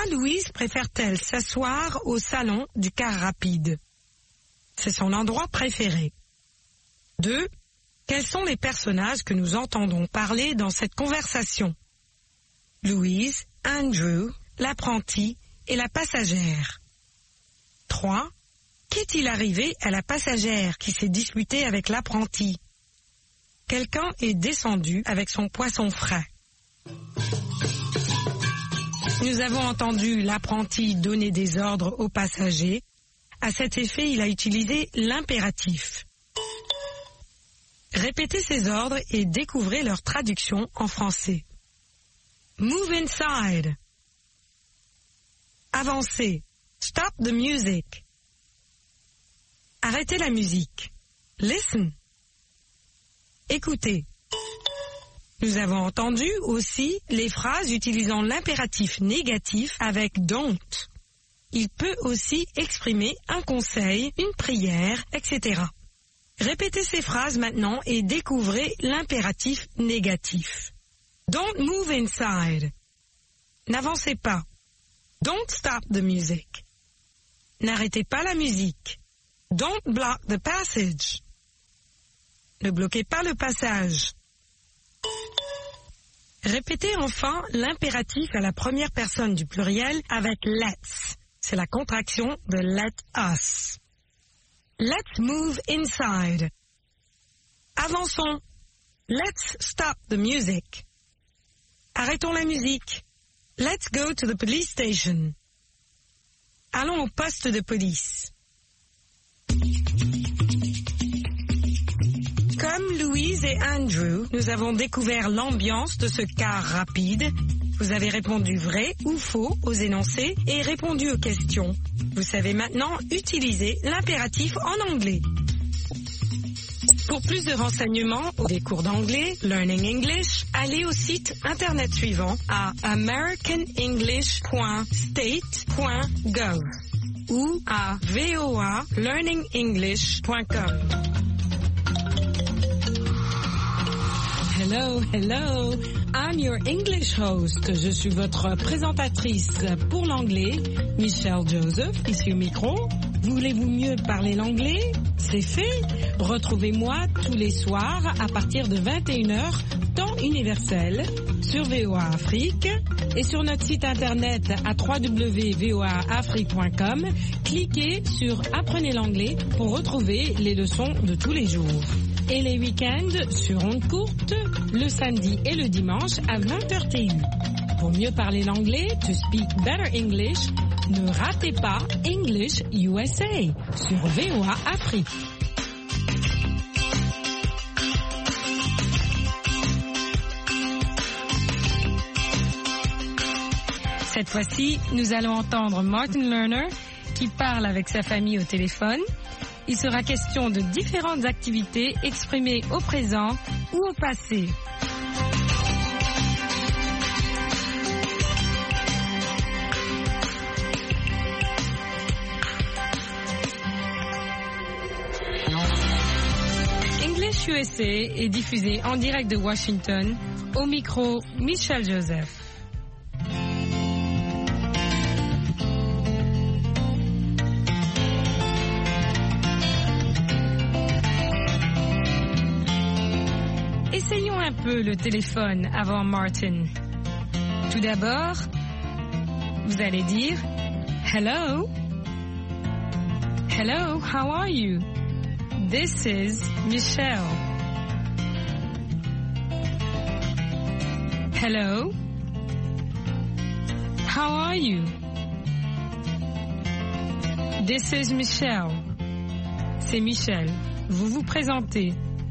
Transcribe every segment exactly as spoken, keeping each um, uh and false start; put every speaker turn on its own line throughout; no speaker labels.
Louise préfère-t-elle s'asseoir au salon du car rapide? C'est son endroit préféré. deux. Quels sont les personnages que nous entendons parler dans cette conversation? Louise, Andrew, l'apprenti et la passagère. trois. Qu'est-il arrivé à la passagère qui s'est disputée avec l'apprenti? Quelqu'un est descendu avec son poisson frais. Nous avons entendu l'apprenti donner des ordres aux passagers. À cet effet, il a utilisé l'impératif. Répétez ces ordres et découvrez leur traduction en français. Move inside. Avancez. Stop the music. Arrêtez la musique. Listen. Écoutez. Nous avons entendu aussi les phrases utilisant l'impératif négatif avec don't. Il peut aussi exprimer un conseil, une prière, et cetera. Répétez ces phrases maintenant et découvrez l'impératif négatif. Don't move inside. N'avancez pas. Don't stop the music. N'arrêtez pas la musique. Don't block the passage. Ne bloquez pas le passage. Répétez enfin l'impératif à la première personne du pluriel avec let's. C'est la contraction de let us. Let's move inside. Avançons. Let's stop the music. Arrêtons la musique. Let's go to the police station. Allons au poste de police. Comme Louise et Andrew, nous avons découvert l'ambiance de ce car rapide. Vous avez répondu vrai ou faux aux énoncés et répondu aux questions. Vous savez maintenant utiliser l'impératif en anglais. Pour plus de renseignements ou des cours d'anglais, Learning English, allez au site internet suivant à american english point state point gov ou à voa learning english point com.
Hello, hello, I'm your English host. Je suis votre présentatrice pour l'anglais, Michelle Joseph, ici au micro. Voulez-vous mieux parler l'anglais? C'est fait. Retrouvez-moi tous les soirs à partir de vingt et une heures, temps universel, sur V O A Afrique et sur notre site internet à w w w point v o a afrique point com. Cliquez sur Apprenez l'anglais pour retrouver les leçons de tous les jours. Et les week-ends sur ondes courtes, le samedi et le dimanche à vingt heures T U. Pour mieux parler l'anglais, to speak better English, ne ratez pas English U S A sur V O A Afrique.
Cette fois-ci, nous allons entendre Martin Lerner qui parle avec sa famille au téléphone. Il sera question de différentes activités exprimées au présent ou au passé. English U S A est diffusé en direct de Washington. Au micro, Michelle Joseph. Essayons un peu le téléphone avant Martin. Tout d'abord, vous allez dire Hello. Hello, how are you? This is Michelle. Hello. How are you? This is Michelle. C'est Michelle. Vous vous présentez.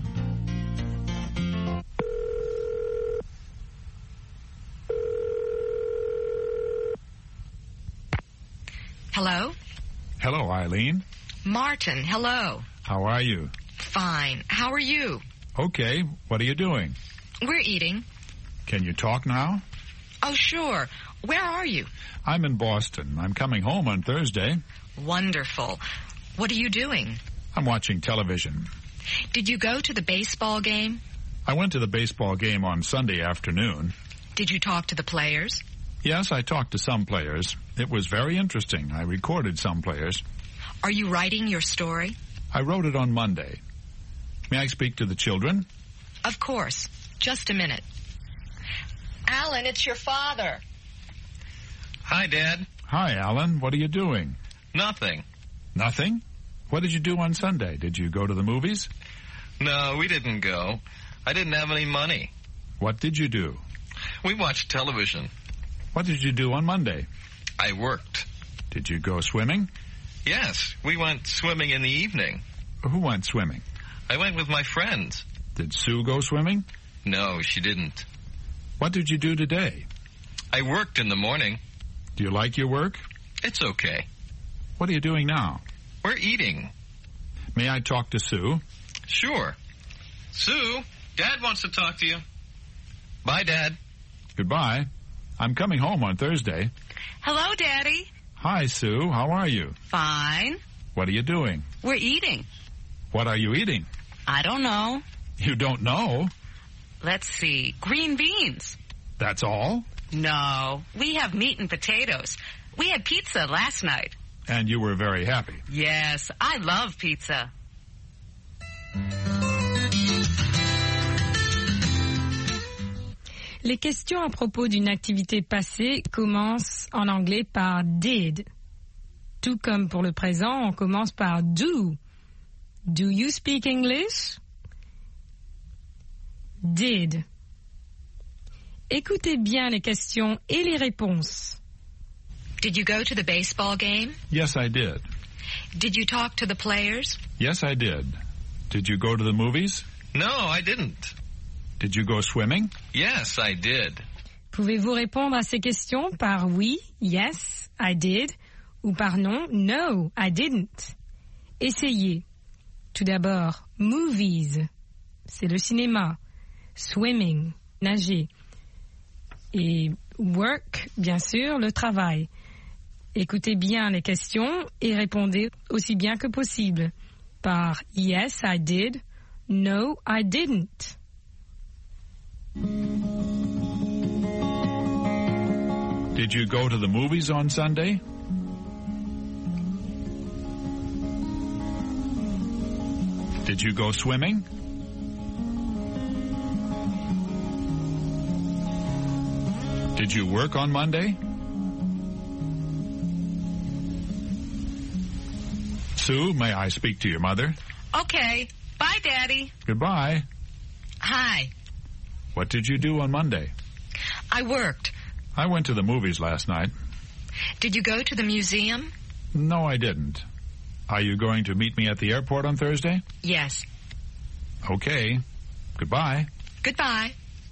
Hello?
Hello, Eileen.
Martin, hello.
How are you?
Fine. How are you?
Okay. What are you doing?
We're eating.
Can you talk now?
Oh, sure. Where are you?
I'm in Boston. I'm coming home on Thursday.
Wonderful. What are you doing?
I'm watching television.
Did you go to the baseball game?
I went to the baseball game on Sunday afternoon.
Did you talk to the players?
Yes, I talked to some players. It was very interesting. I recorded some players.
Are you writing your story?
I wrote it on Monday. May I speak to the children?
Of course. Just a minute. Alan, it's your father.
Hi, Dad.
Hi, Alan. What are you doing?
Nothing.
Nothing? What did you do on Sunday? Did you go to the movies?
No, we didn't go. I didn't have any money.
What did you do?
We watched television.
What did you do on Monday?
I worked.
Did you go swimming?
Yes, we went swimming in the evening.
Who went swimming?
I went with my friends.
Did Sue go swimming?
No, she didn't.
What did you do today?
I worked in the morning.
Do you like your work?
It's okay.
What are you doing now?
We're eating.
May I talk to Sue?
Sure. Sue, Dad wants to talk to you. Bye, Dad.
Goodbye. I'm coming home on Thursday.
Hello, Daddy.
Hi, Sue. How are you?
Fine.
What are you doing?
We're eating.
What are you eating?
I don't know.
You don't know?
Let's see. Green beans.
That's all?
No. We have meat and potatoes. We had pizza last night.
And you were very happy.
Yes, I love pizza.
Les questions à propos d'une activité passée commencent en anglais par did. Tout comme pour le présent, on commence par do. Do you speak English? Did. Écoutez bien les questions et les réponses.
Did you go to the baseball game?
Yes, I did.
Did you talk to the players?
Yes, I did. Did you go to the movies?
No, I didn't.
Did you go swimming?
Yes, I did.
Pouvez-vous répondre à ces questions par oui, yes, I did, ou par non, no, I didn't? Essayez. Tout d'abord, movies, c'est le cinéma. Swimming, nager. Et work, bien sûr, le travail. Écoutez bien les questions et répondez aussi bien que possible par yes, I did, no, I didn't.
Did you go to the movies on Sunday? Did you go swimming? Did you work on Monday? Sue, may I speak to your mother?
Okay. Bye, Daddy.
Goodbye.
Hi.
What did you do on Monday?
I worked.
I went to the movies last night.
Did you go to the museum?
No, I didn't. Are you going to meet me at the airport on Thursday?
Yes.
Okay. Goodbye.
Goodbye.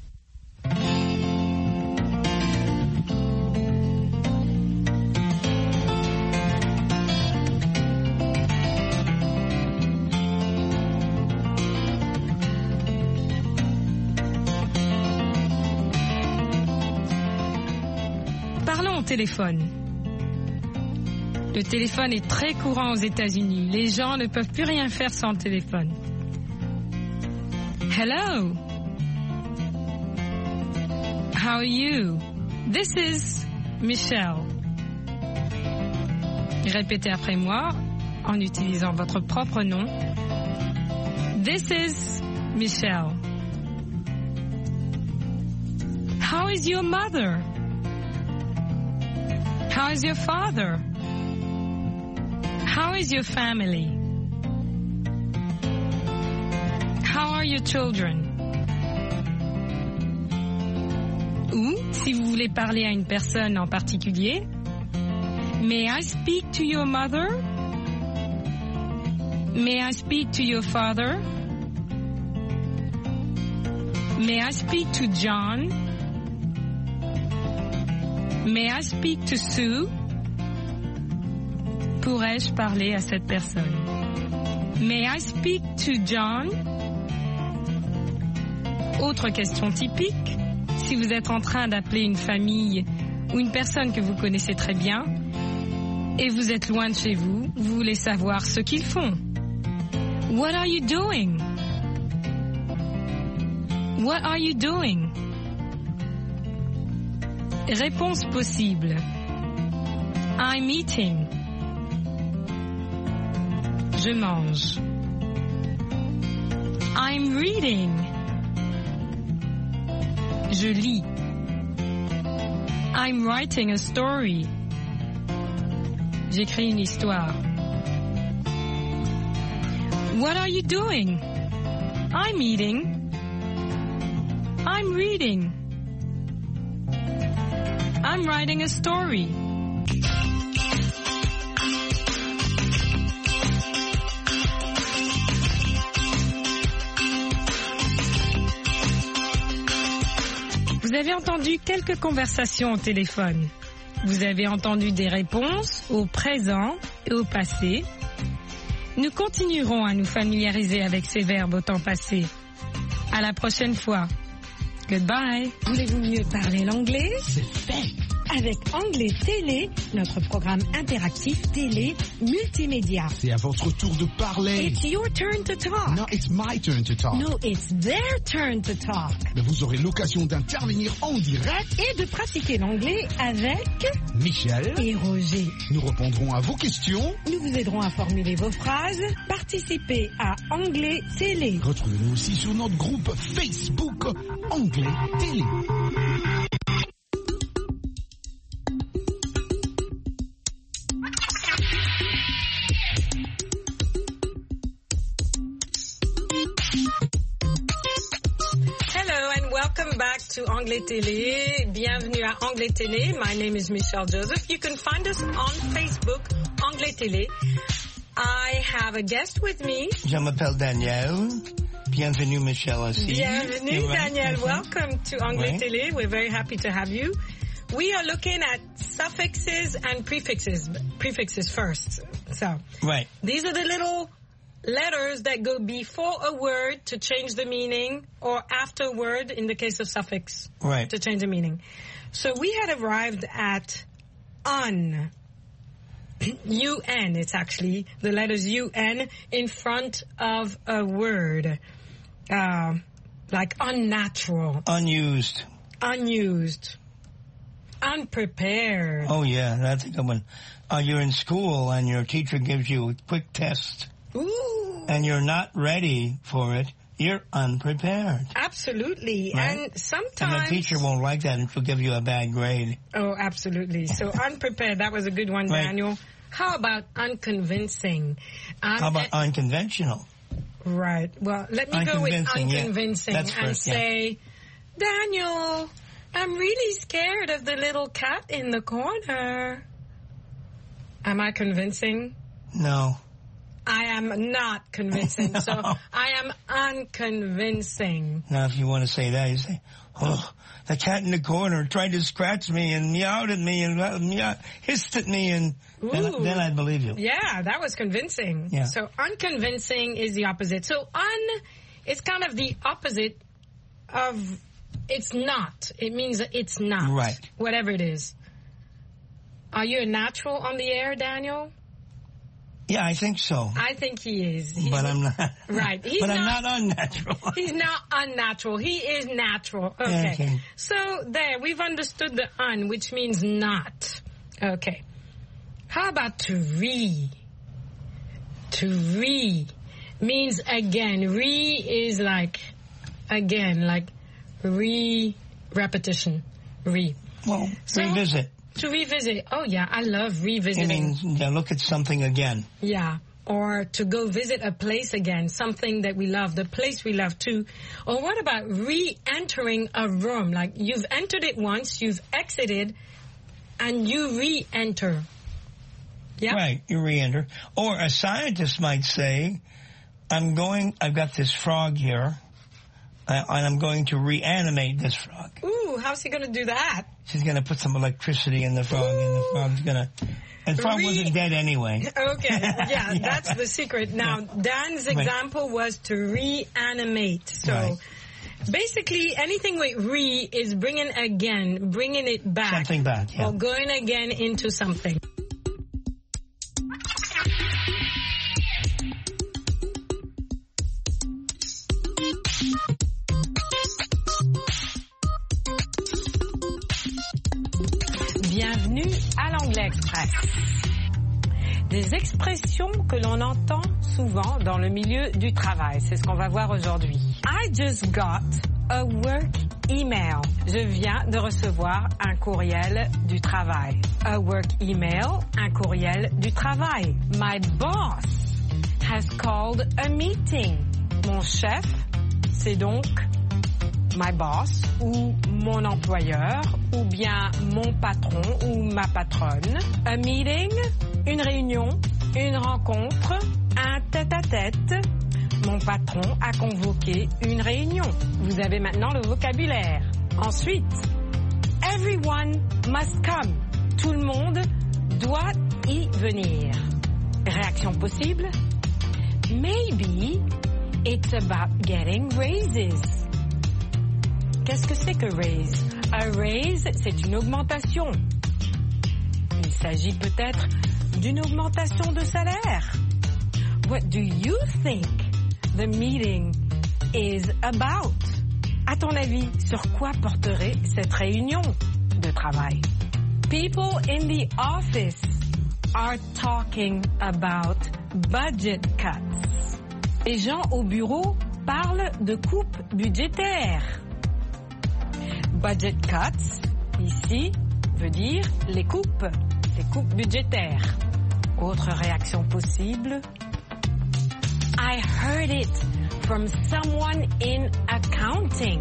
Parlons au téléphone. Le téléphone est très courant aux États-Unis. Les gens ne peuvent plus rien faire sans le téléphone. Hello. How are you? This is Michelle. Répétez après moi en utilisant votre propre nom. This is Michelle. How is your mother? How is your father? How is your family? How are your children? Ou, si vous voulez parler à une personne en particulier, May I speak to your mother? May I speak to your father? May I speak to John? May I speak to Sue? Pourrais-je parler à cette personne? May I speak to John? Autre question typique, si vous êtes en train d'appeler une famille ou une personne que vous connaissez très bien et vous êtes loin de chez vous, vous voulez savoir ce qu'ils font. What are you doing? What are you doing? Réponse possible. I'm eating. Je mange. I'm reading. Je lis. I'm writing a story. J'écris une histoire. What are you doing? I'm eating. I'm reading. I'm writing a story. Vous avez entendu quelques conversations au téléphone. Vous avez entendu des réponses au présent et au passé. Nous continuerons à nous familiariser avec ces verbes au temps passé. À la prochaine fois. Goodbye. Voulez-vous mieux parler l'anglais?
C'est fait.
Avec Anglais Télé, notre programme interactif télé multimédia.
C'est à votre tour de parler.
It's your turn to talk.
No, it's my turn to talk.
No, it's their turn to talk.
Mais vous aurez l'occasion d'intervenir en direct
Et de pratiquer l'anglais avec
Michel
et Roger.
Nous répondrons à vos questions.
Nous vous aiderons à formuler vos phrases. Participez à Anglais Télé.
Retrouvez-nous aussi sur notre groupe Facebook Anglais Télé.
Welcome back to Anglais Télé. Bienvenue à Anglais Télé. My name is Michelle Joseph. You can find us on Facebook, Anglais Télé. I have a guest with me.
Je m'appelle Daniel. Bienvenue, Michelle aussi.
Bienvenue, Daniel.
Right.
Welcome to Anglais
Right.
Télé. We're very happy to have you. We are looking at suffixes and prefixes. Prefixes first. So,
Right.
these are the little letters that go before a word to change the meaning, or after a word in the case of suffix
Right.
to change the meaning. So we had arrived at un. U N, it's actually the letters U N in front of a word. Uh, like unnatural,
Unused.
unused, unprepared.
Oh, yeah, that's a good one. Uh, you're in school and your teacher gives you a quick test
Ooh.
and you're not ready for it. You're unprepared.
Absolutely.
Right?
And sometimes...
And the teacher won't like that and she'll give you a bad grade.
Oh, absolutely. So unprepared, that was a good one,
Right.
Daniel. How about unconvincing? Um,
How about unconventional?
Right. Well, let me go with
Unconvincing, yeah.
unconvincing
That's
and
first, yeah.
say, Daniel, I'm really scared of the little cat in the corner. Am I convincing?
No.
I am not convincing.
No.
So I am unconvincing.
Now, if you want to say that, you say, oh, the cat in the corner tried to scratch me and meowed at me and uh, meow, hissed at me, and then,
Ooh.
then I'd believe you.
Yeah, that was convincing.
Yeah.
So unconvincing is the opposite. So un is kind of the opposite of it's not. It means that it's not.
Right.
Whatever it is. Are you a natural on the air, Daniel?
Yeah, I think so.
I think he is. He's
but I'm not.
Right. He's
but I'm
not-
not unnatural.
He's not unnatural. He is natural. Okay.
Okay.
So there, we've understood the un, which means not. Okay. How about to re? To re means again. Re is like again, like re repetition. Re.
Well,
So-
revisit.
To revisit. Oh yeah, I love
It
revisiting.
means yeah, look at something again.
Yeah. Or to go visit a place again, something that we love, the place we love too. Or what about re-entering a room? Like you've entered it once, you've exited, and you re-enter. Yeah?
Right, you re-enter. Or a scientist might say, I'm going, I've got this frog here, uh, and I'm going to reanimate this frog.
Ooh, how's he going to do that?
She's going to put some electricity in the frog, and the frog's going to... And the frog
Re-
wasn't dead anyway.
Okay, yeah,
Yeah.
that's the secret. Now, Dan's
Right.
example was to reanimate. So,
Right.
basically, anything with re is bringing again, bringing it back.
Something back, yeah.
Or going again into something.
Express. Des expressions que l'on entend souvent dans le milieu du travail. C'est ce qu'on va voir aujourd'hui. I just got a work email. Je viens de recevoir un courriel du travail. A work email, un courriel du travail. My boss has called a meeting. Mon chef, c'est donc my boss ou mon employeur ou bien mon patron ou ma patronne. A meeting, une réunion, une rencontre, un tête-à-tête. Mon patron a convoqué une réunion. Vous avez maintenant le vocabulaire. Ensuite, everyone must come. Tout le monde doit y venir. Réaction possible? Maybe it's about getting raises. Qu'est-ce que c'est que raise? A raise, c'est une augmentation. Il s'agit peut-être d'une augmentation de salaire. What do you think the meeting is about? À ton avis, sur quoi porterait cette réunion de travail? People in the office are talking about budget cuts. Les gens au bureau parlent de coupes budgétaires. Budget cuts, ici, veut dire les coupes, les coupes budgétaires. Autre réaction possible. I heard it from someone in accounting.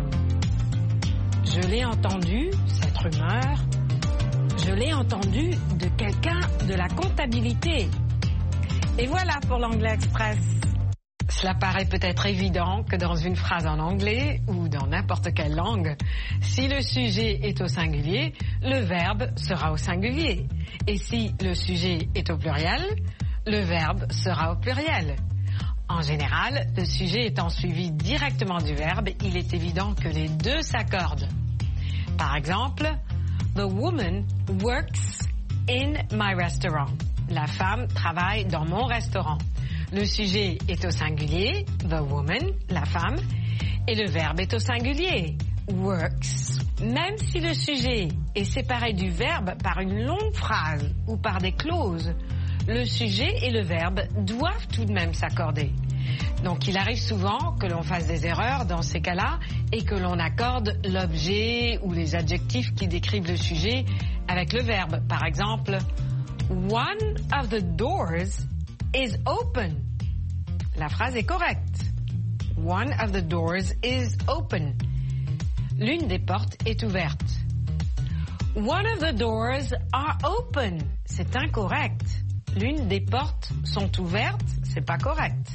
Je l'ai entendu, cette rumeur, je l'ai entendu de quelqu'un de la comptabilité. Et voilà pour l'Anglais Express. Cela paraît peut-être évident que dans une phrase en anglais ou dans n'importe quelle langue, si le sujet est au singulier, le verbe sera au singulier. Et si le sujet est au pluriel, le verbe sera au pluriel. En général, le sujet étant suivi directement du verbe, il est évident que les deux s'accordent. Par exemple, the woman works in my restaurant. La femme travaille dans mon restaurant. Le sujet est au singulier, the woman, la femme, et le verbe est au singulier, works. Même si le sujet est séparé du verbe par une longue phrase ou par des clauses, le sujet et le verbe doivent tout de même s'accorder. Donc il arrive souvent que l'on fasse des erreurs dans ces cas-là et que l'on accorde l'objet ou les adjectifs qui décrivent le sujet avec le verbe. Par exemple, one of the doors is open. La phrase est correcte. One of the doors is open. L'une des portes est ouverte. One of the doors are open. C'est incorrect. L'une des portes sont ouvertes. C'est pas correct.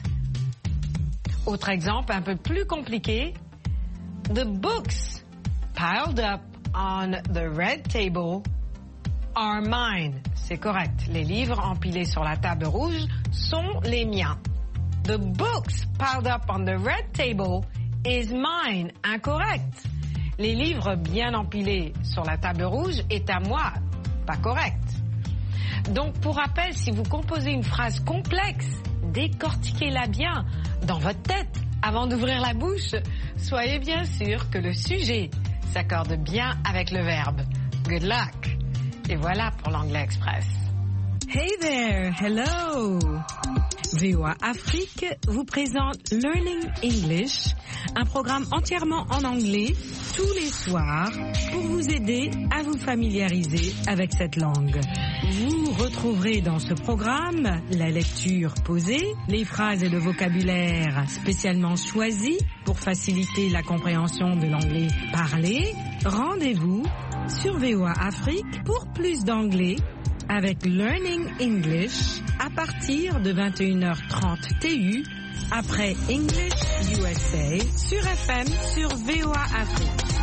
Autre exemple un peu plus compliqué. The books piled up on the red table are mine. C'est correct. Les livres empilés sur la table rouge sont les miens. The books piled up on the red table is mine. Incorrect. Les livres bien empilés sur la table rouge est à moi. Pas correct. Donc, pour rappel, si vous composez une phrase complexe, décortiquez-la bien dans votre tête avant d'ouvrir la bouche. Soyez bien sûr que le sujet s'accorde bien avec le verbe. Good luck. Et voilà pour l'Anglais Express. Hey there, hello. V O A Afrique vous présente Learning English, un programme entièrement en anglais tous les soirs pour vous aider à vous familiariser avec cette langue. Vous retrouverez dans ce programme la lecture posée, les phrases et le vocabulaire spécialement choisis pour faciliter la compréhension de l'anglais parlé. Rendez-vous sur V O A Afrique pour plus d'anglais avec Learning English à partir de vingt et une heures trente T U après English U S A sur F M sur V O A Afrique.